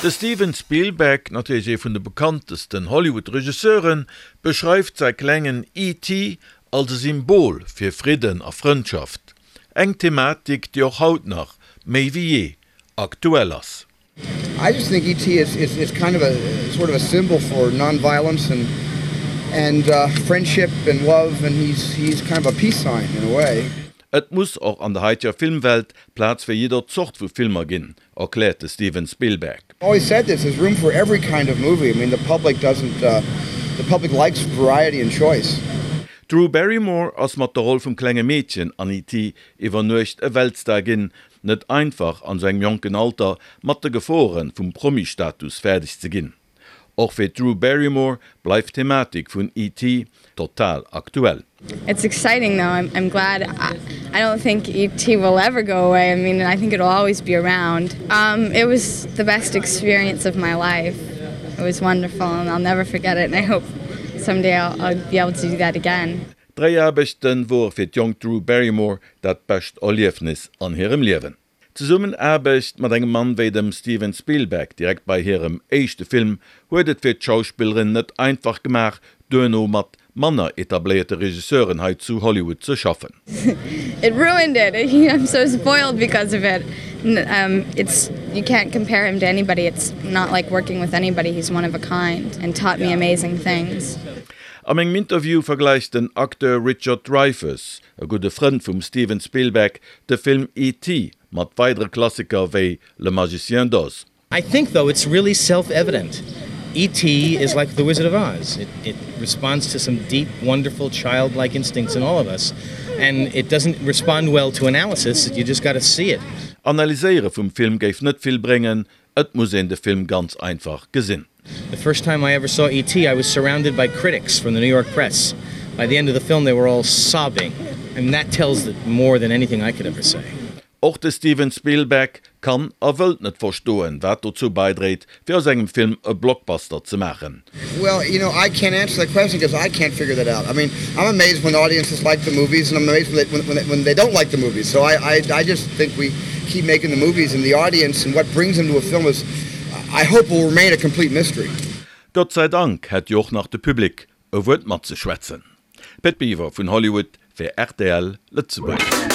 De Steven Spielberg, natürlich vun de bekanntesten Hollywood-Regisseuren, beschreift sei klengen E.T. als ein Symbol fir Frieden a Freundschaft. Eng Thematik, die auch haut nach méi wie je aktuell ass. I just think E.T. is kind of a sort of a symbol for nonviolence and friendship and love, and he's kind of a peace sign in a way. Et muss auch an der heutiger Filmwelt Platz für jeder Zucht vu Filmer ginn, erklärte Steven Spielberg. I always said this: there's room for every kind of movie. I mean, the public likes variety and choice. Drew Barrymore ass mat der Rolle vum klenge Mädchen an E.T. iwwernuecht e Weltstar ginn, net einfach an seg jonken Alter mat de Geforen vum Promi-Status fertig ze ginn. Och fir Drew Barrymore bleif Thematik vun E.T. total aktuell. It's exciting though. I'm glad. I don't think E.T. will ever go away. I mean, I think it'll always be around. It was the best experience of my life. It was wonderful and I'll never forget it, and I hope someday I'll be able to do that again. 3 Jahrbechten war fir jong Drew Barrymore dat best Erliefnis an hirem Liewen. Zusummen erbecht mat engem Mann wéi dem Steven Spielberg direkt bei hirem eischchte Film huet et fir d'Schauspielerin net einfach gemach, duno mat Manner etablierte Regisseuren heit zu Hollywood zu schaffen. It ruined it. I'm so spoiled because of it. You can't compare him to anybody. It's not like working with anybody. He's one of a kind and taught me amazing things. Am engem Interview vergleicht den Akteur Richard Dreyfuss, a gute Freund vum Steven Spielberg, de Film E.T. mat weitere Klassiker wéi Le Magicien d'Oz. I think, though, it's really self-evident. E.T. is like the Wizard of Oz. It responds to some deep, wonderful, childlike instincts in all of us. And it doesn't respond well to analysis. You just got to see it. Analyséiere vum Film geif net viel bringen, et muss en de Film ganz einfach gesinn. The first time I ever saw E.T., I was surrounded by critics from the New York press. By the end of the film, they were all sobbing. And that tells it more than anything I could ever say. Auch de Steven Spielberg kann wëlt net verstoen, wat dazu beidreht, fir aus engem Film e Blockbuster zu machen. Well, I can't answer that question because I can't figure that out. I mean, I'm amazed when audiences like the movies, and I'm amazed when they don't like the movies. So I just think we keep making the movies, and the audience and what brings them to a film is, I hope, will remain a complete mystery. Gott sei Dank hat Joch nach de Publikum e Wort mat ze schwätzen. Pet Beaver vun Hollywood fir RTL Lützeburg.